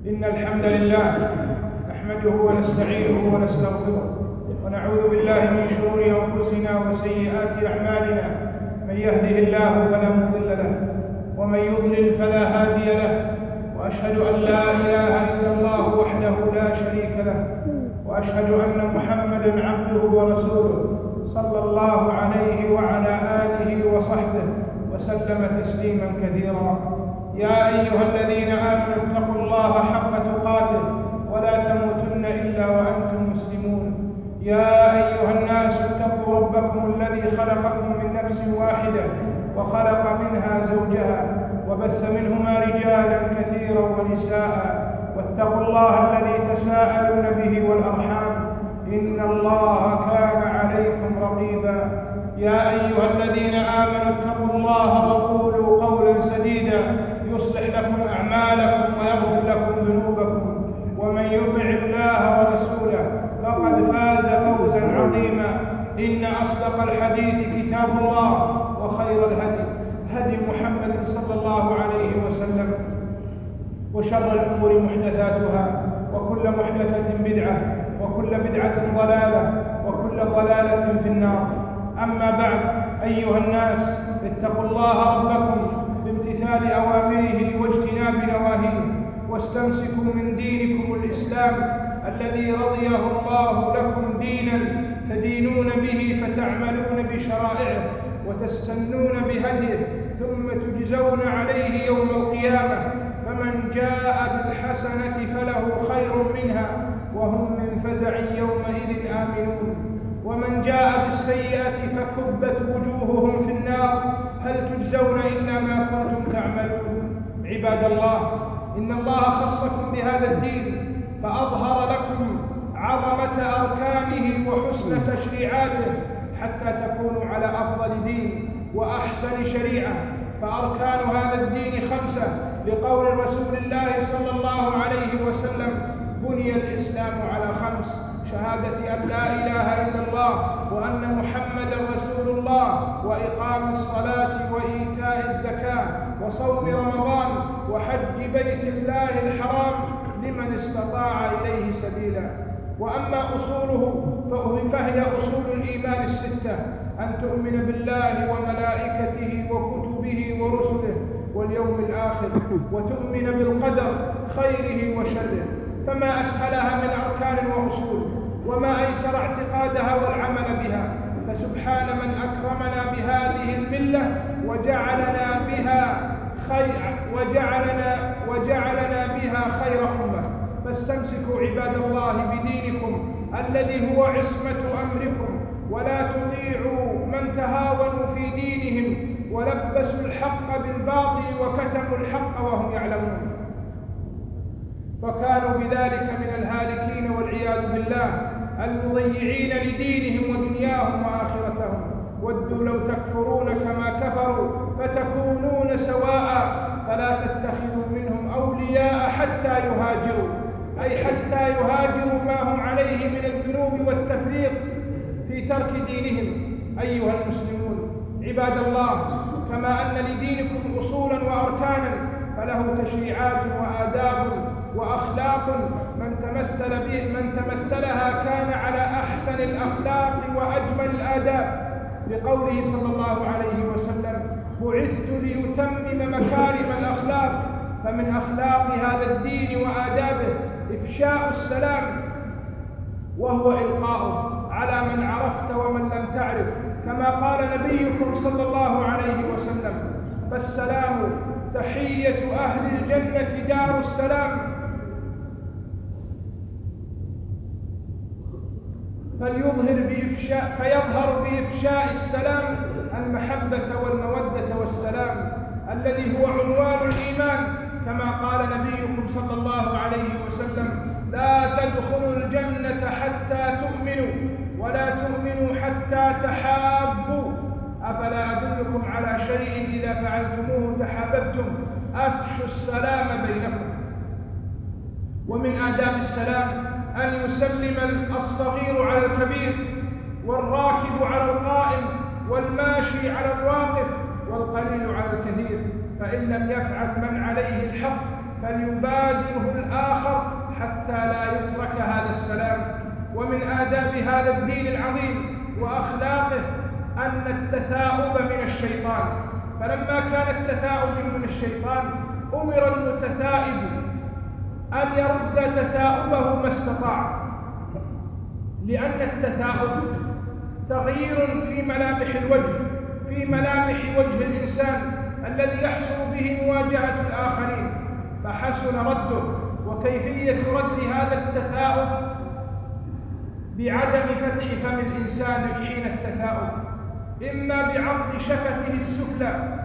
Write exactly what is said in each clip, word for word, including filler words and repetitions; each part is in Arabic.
إن الحمد لله نحمده ونستعينه ونستغفره ونعوذ بالله من شرور أنفسنا وسيئات أعمالنا. من يهده الله فلا مضل له ومن يضلل فلا هادي له، وأشهد أن لا إله إلا الله وحده لا شريك له، وأشهد أن محمدًا عبده ورسوله صلى الله عليه وعلى آله وصحبه وسلم تسليمًا كثيرًا. يا أيها الذين آمنوا اتقوا الله حق تقاته ولا تموتن إلا وأنتم مسلمون. يا أيها الناس اتقوا ربكم الذي خلقكم من نفس واحدة وخلق منها زوجها وبث منهما رجالا كثيرا ونساء، واتقوا الله الذي تساءلون به والأرحام إن الله كان عليكم رقيبا. يا أيها الذين آمنوا اتقوا الله وقولوا قولا سديدا يصلح لكم أعمالكم ويغفر لكم ذنوبكم، ومن يطع الله ورسوله فقد فاز فوزا عظيما. إن أصدق الحديث كتاب الله، وخير الهدي هدي محمد صلى الله عليه وسلم، وشر الأمور محدثاتها، وكل محدثة بدعة، وكل بدعة ضلالة، وكل ضلالة في النار. أما بعد، أيها الناس اتقوا الله ربكم بامتثال أوامره واجتناب نواهيه، واستمسكوا من دينكم الإسلام الذي رضيه الله لكم دينا تدينون به فتعملون بشرائعه وتستنون بهديه، ثم تجزون عليه يوم القيامة. فمن جاء بالحسنة فله خير منها وهم من فزع يومئذ آمنون، ومن جاء بالسيئة فكبت وجوههم في النار هل تجزون إلا ما كنتم تعملون. عباد الله، إن الله خصكم بهذا الدين فأظهر لكم عظمة أركانه وحسن تشريعاته حتى تكونوا على أفضل دين وأحسن شريعة. فأركان هذا الدين خمسة، لقول رسول الله صلى الله عليه وسلم: بني الإسلام على خمس: شهادة أن لا إله إلا الله وأن محمدًا رسول الله، وإقام الصلاة وإيتاء الزكاة وصوم رمضان وحج بيت الله الحرام لمن استطاع إليه سبيلا. وأما أصوله فهي أصول الإيمان الستة: أن تؤمن بالله وملائكته وكتبه ورسله واليوم الآخر، وتؤمن بالقدر خيره وشره. فما أسهلها من أركان وأصول، وما أيسر اعتقادها والعمل بها. فسبحان من أكرمنا بهذه الملة وجعلنا بها خير وجعلنا وجعلنا بها خير أمة. فاستمسكوا عباد الله بدينكم الذي هو عصمة أمركم، ولا تطيعوا من تهاونوا في دينهم ولبسوا الحق بالباطل وكتموا الحق وهم يعلمون، فكانوا بذلك من الهالكين والعياذ بالله، المضيعين لدينهم ودنياهم وآخرتهم. ودوا لو تكفرون كما كفروا فتكونون سواء، فلا تتخذوا منهم أولياء حتى يهاجروا، أي حتى يهاجروا ما هم عليه من الذنوب والتفريط في ترك دينهم. أيها المسلمون عباد الله، كما أن لدينكم أصولا وأركانا، فله تشريعات وآداب وأخلاق من تمثل به من تمثلها كان على أحسن الأخلاق وأجمل الآداب، لقوله صلى الله عليه وسلم: بعثت لأتمم مكارم الأخلاق. فمن أخلاق هذا الدين وآدابه إفشاء السلام، وهو إلقاؤه على من عرفت ومن لم تعرف، كما قال نبيكم صلى الله عليه وسلم: فالسلام تحية أهل الجنة دار السلام. فليظهر بإفشاء فيظهر بإفشاء السلام المحبة والمودة والسلام الذي هو عنوان الإيمان، كما قال نبيكم صلى الله عليه وسلم: لا تدخلوا الجنة حتى تؤمنوا، ولا تؤمنوا حتى تحابوا. أفلا أدلكم على شيء إذا فعلتموه تحاببتم؟ أفشوا السلام بينكم. ومن آداب السلام أن يسلم الصغير على الكبير، والراكب على القائم، والماشي على الواقف، والقليل على الكثير. فإن لم يفعل من عليه الحق فليبادره الآخر ومن آداب هذا الدين العظيم وأخلاقه أن التثاؤب من الشيطان، فلما كان التثاؤب من الشيطان أمر المتثائب أن يرد تثاؤبه ما استطاع، لأن التثاؤب تغيير في ملامح الوجه، في ملامح وجه الإنسان الذي يحصل به مواجهة الآخرين، فحسن رده. وكيفية رد هذا التثاؤب بعدم فتح فم الإنسان حين التثاؤب، إما بعض شفته السفلى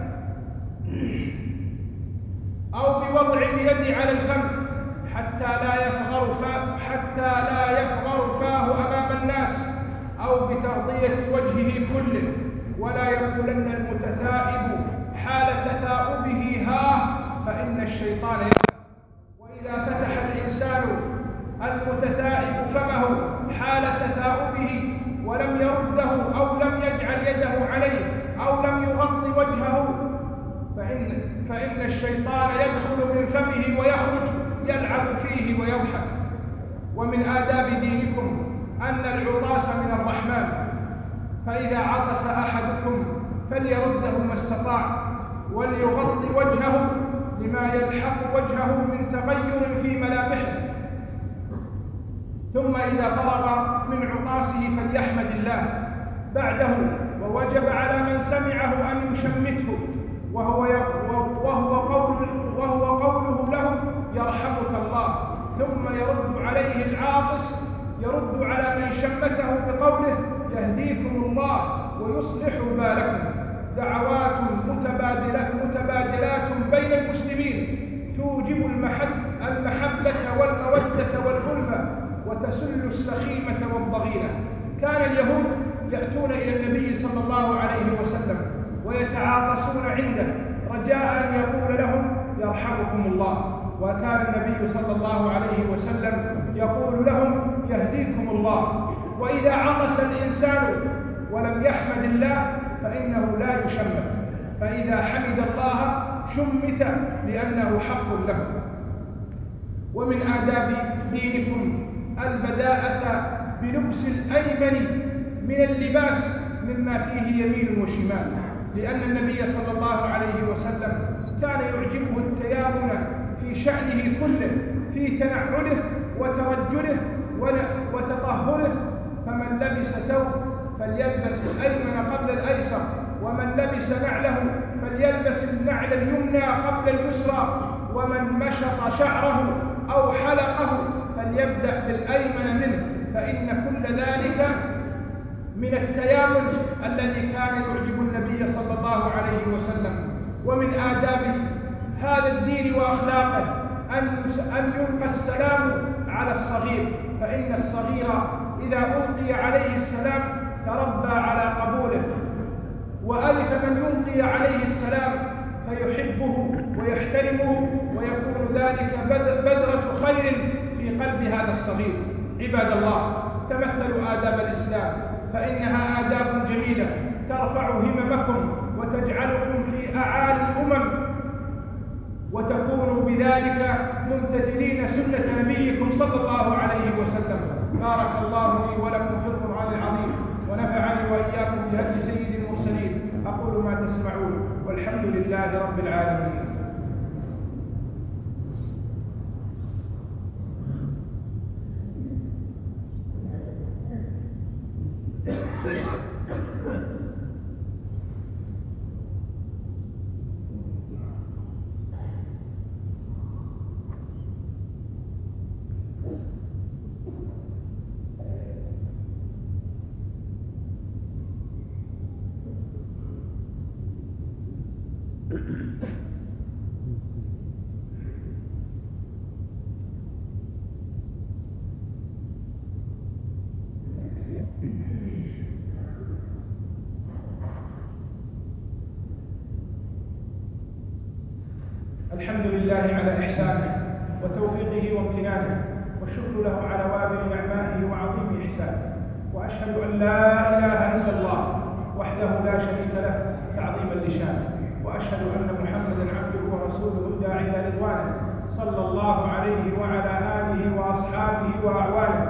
أو بوضع اليد على الفم حتى لا يفغر فاه حتى لا يفغر فاه أمام الناس، أو بتغطية وجهه كله. ولا يقولن المتثائب حال تثاؤبه ها فإن الشيطان يذهب. وإذا فتح الإنسان المتثائب فمه حال تثاؤبه ولم يرده أو لم يجعل يده عليه أو لم يغطي وجهه فإن, فإن الشيطان يدخل من فمه ويخرج يلعب فيه ويضحك. ومن آداب دينكم أن العطاس من الرحمن، فإذا عطس أحدكم فليرده ما استطاع وليغطي وجهه لما يلحق وجهه من تغير في ملامحه، ثم إذا فرغ من عطاسه فليحمد الله بعده. ووجب على من سمعه أن يشمته وهو وهو قول وهو قوله له يرحمك الله، ثم يرد عليه العاطس يرد على من شمته بقوله يهديكم الله ويصلح بالكم. دعوات متبادلة متبادلات بين المسلمين توجب المحبة والمودة والألفة وتسل السخيمة والضغينة. كان اليهود يأتون إلى النبي صلى الله عليه وسلم ويتعاطسون عنده رجاء أن يقول لهم يرحمكم الله، وكان النبي صلى الله عليه وسلم يقول لهم يهديكم الله. وإذا عطس الإنسان ولم يحمد الله فإنه لا يشمت، فإذا حمد الله شمت لأنه حق له. ومن آداب دينكم البداءة بلبس الأيمن من اللباس مما فيه يمين وشمال، لأن النبي صلى الله عليه وسلم كان يعجبه التيامن في شأنه كله، في تنعله وترجله وتطهره. فمن لبس ثوب فليلبس الأيمن قبل الأيسر، ومن لبس نعله فليلبس النعل اليمنى قبل اليسرى، ومن مشط شعره أو حلقه فليبدأ بالأيمن منه، فإن كل ذلك من التيامن الذي كان يعجب النبي صلى الله عليه وسلم. ومن آداب هذا الدين وأخلاقه أن يلقى السلام على الصغير، فإن الصغير إذا ألقي عليه السلام تربى على قبوله، وألف من يلقي عليه السلام فيحبه ويحترمه، ويكون ذلك بذرة خير في قلب هذا الصغير. عباد الله، تمثلوا آداب الإسلام، فإنها آداب جميلة ترفع هممكم وتجعلكم في أعالي الأمم، وتكونوا بذلك ممتثلين سنة نبيكم صلى الله عليه وسلم. بارك الله لي ولكم في القرآن العظيم، ونفعني وإياكم بهدي سيد المرسلين. أقول ما تسمعون، والحمد لله رب العالمين. الحمد لله على إحسانه وتوفيقه وامتنانه، والشكر له على وافر نعمائه وعظيم إحسانه. وأشهد أن لا إله إلا الله وحده لا شريك له تعظيما لشانه، وأشهد أن محمدا عبده ورسوله الداعي إلى رضوانه، صلى الله عليه وعلى آله وأصحابه وأعوانه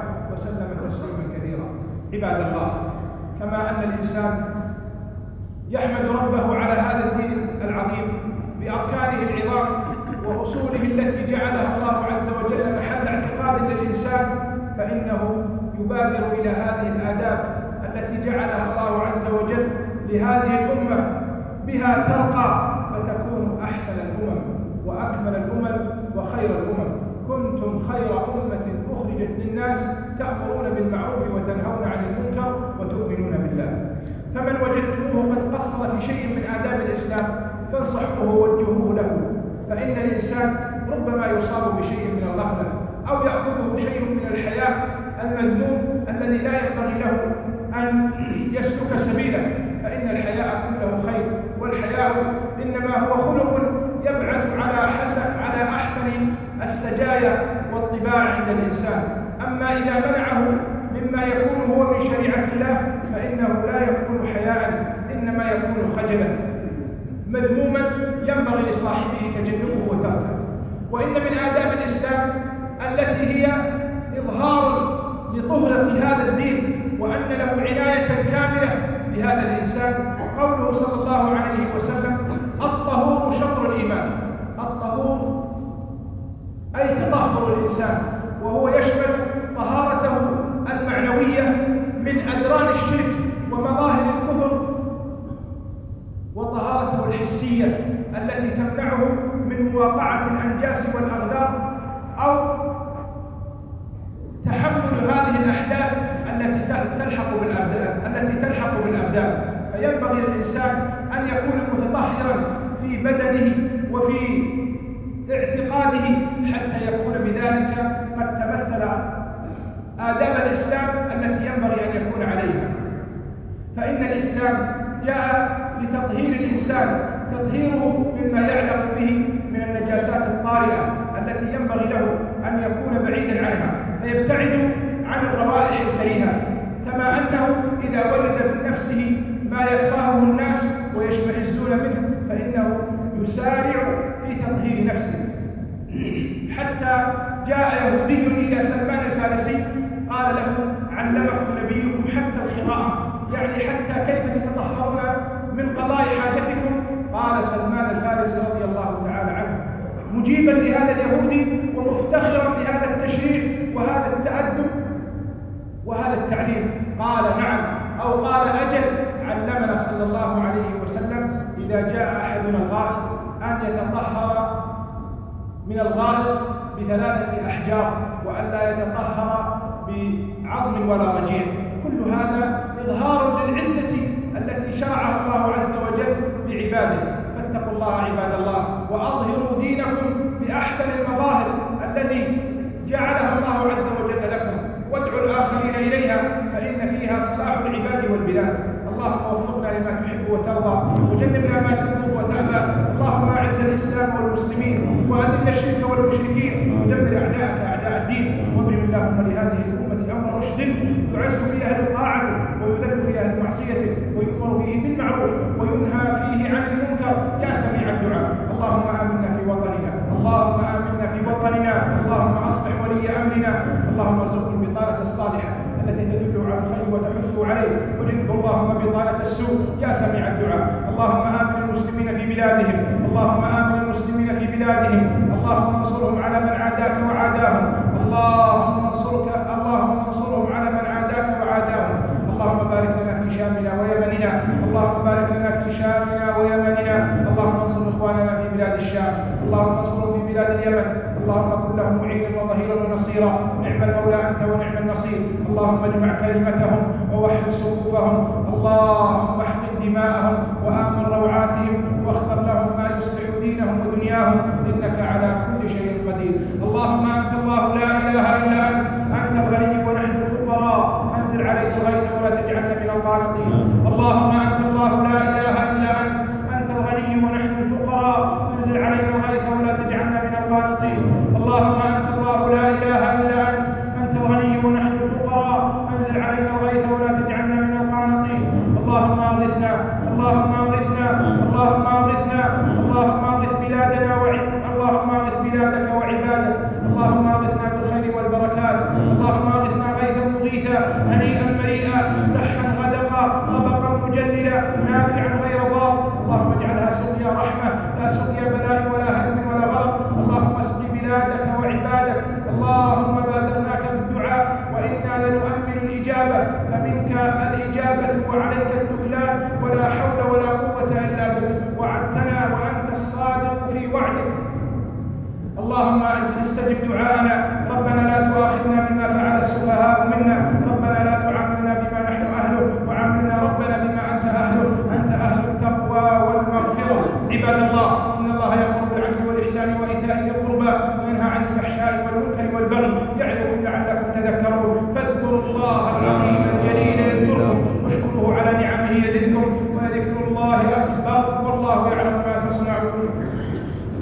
وسلم تسليما كثيرا. عباد الله، كما أن الإنسان يحمد ربه على هذا الدين العظيم بأركانه العظام وأصوله التي جعلها الله عز وجل محل اعتقاد للإنسان، فإنه يبادر إلى هذه الآداب التي جعلها الله عز وجل لهذه الأمة بها ترقى فتكون أحسن الأمم وأكمل الأمم وخير الأمم. كنتم خير أمة أخرجت للناس تأمرون بالمعروف وتنهون عن المنكر وتؤمنون بالله. فمن وجدتموه قد قصر في شيء من آداب الإسلام فانصحوه ووجهوه له، فإن الإنسان ربما يصاب بشيء من الغفلة أو يأخذه شيء من الحياة المذموم الذي لا ينبغي له أن يسلك سبيله، فإن الحياء كله خير، والحياء إنما هو خلق يبعث على حسن على أحسن السجايا والطباع عند الإنسان. أما إذا منعه مما يكون هو من شريعة الله فإنه لا يكون حياء، إنما يكون خجلا مذموما ينبغي لصاحبه تجنبه وتركه. وإن من آداب الإسلام التي هي إظهار لطهرة هذا الدين وأن له عناية كاملة بهذا الإنسان قوله صلى الله عليه وسلم: الطهور شطر الإيمان. الطهور أي تطهر الإنسان، وهو يشمل طهارته المعنوية من أدران الشرك ومظاهر الكفر، وطهارته الحسية التي تمنعه من مواقعة الأنجاس والأغدار أو تحمل هذه الأحداث التي تلحق بالأبدان التي تلحق بالأبدان. فينبغي للإنسان أن يكون متطهرا في بدنه وفي اعتقاده حتى يكون بذلك قد تمثل آداب الإسلام التي ينبغي أن يكون عليها. فإن الإسلام جاء لتطهير الإنسان، تطهيره مما يعلق به من النجاسات الطارئة التي ينبغي له أن يكون بعيدا عنها، فيبتعد عن الروائح الكريهة، كما أنه إذا وجد من نفسه ما يكرهه الناس ويشمئزون منه فإنه يسارع في تطهير نفسه. حتى جاء يهودي إلى سلمان الفارسي قال له: علمكم نبيكم حتى الخراءة، يعني حتى كيف تتطهرون من قضاء حاجتكم. قال سلمان الفارسي رضي الله تعالى عنه مجيبا لهذا اليهودي ومفتخرا بهذا التشريع وهذا التأدب وهذا التعليم، قال: نعم، أو قال: أجل، علمنا صلى الله عليه وسلم إذا جاء أحدنا الغائط أن يتطهر من الغائط بثلاثة أحجار وأن لا يتطهر بعظم ولا رجيع. كل هذا إظهار للعزة التي شرعها الله عز وجل بعباده. فاتقوا الله عباد الله وأظهروا دينكم بأحسن المظاهر الذي جعلها الله عز وجل لكم، وادعوا الآخرين إليها فإن فيها صلاح العباد والبلاد. اللهم وفقنا لما تحب وترضى وجنبنا ما تبغض وتأبى. اللهم أعز الإسلام والمسلمين وأذل الشرك والمشركين ودمر أعداءك أعداء الدين، واضرب اللهم لهذه الأمة أمر رشد يعز فيه أهل طاعته ويذل فيه أهل معصيته ويؤمر فيه بالمعروف وينهى فيه عن المنكر يا سميع الدعاء. اللهم آمنا في وطننا، اللهم آمنا في وطننا، اللهم أصلح ولي أمرنا، اللهم ارزقه البطانة الصالحة التي تدل على الخير وتحث عليه، وجنبه اللهم بطانة السوء يا سميع الدعاء. اللهم آمن المسلمين في بلادهم، اللهم آمن المسلمين في بلادهم، اللهم انصرهم على من عاداك وعاداهم، اللهم انصرك اللهم انصرهم على من عاداك وعاداهم. اللهم بارك لنا في شامنا ويمننا، اللهم بارك لنا في شامنا ويمننا، اللهم انصر اخواننا في بلاد الشام، اللهم انصرهم في بلاد اليمن، اللهم كن لهم معينا وظهيرا ونصيرا، نعم المولى انت ونعم النصير. اللهم اجمع كلمتهم ووحد صفوفهم، اللهم احقن دماءهم وامن روعاتهم واختر لهم ما يصلح دينهم ودنياهم، انك على كل شيء قدير. اللهم انت الله لا اله الا انت، انت الغني ونحن الفقراء، انزل علينا الغيث ولا تجعلنا من القانطين. اللهم انت الله لا اله الا انت، انت الغني ونحن الفقراء، انزل علينا الغيث ولا تجعلنا من القانطين. اللهم انت الله لا اله الا انت، انت الغني ونحن الفقراء، انزل علينا الغيث ولا تجعلنا من القانطين. اللهم اغثنا، اللهم اغثنا، اللهم اغثنا، اللهم اغث بلادنا وعبادك، اللهم اغث بلادك وعبادك، اللهم اللهم أنت استجب دعاءنا. ربنا لا تؤاخذنا بما فعل السفهاء منا، ربنا لا تعاملنا بما نحن أهله، وعاملنا ربنا بما أنت أهله، أنت أهل التقوى والمغفرة. عباد الله، إن الله يأمر بالعدل والإحسان وإيتاء ذي القربى وينهى عن الفحشاء والمنكر والبغي يعظكم لعلكم تذكرون. فاذكروا الله العظيم الجليل يذكركم، واشكروه على نعمه يزدكم،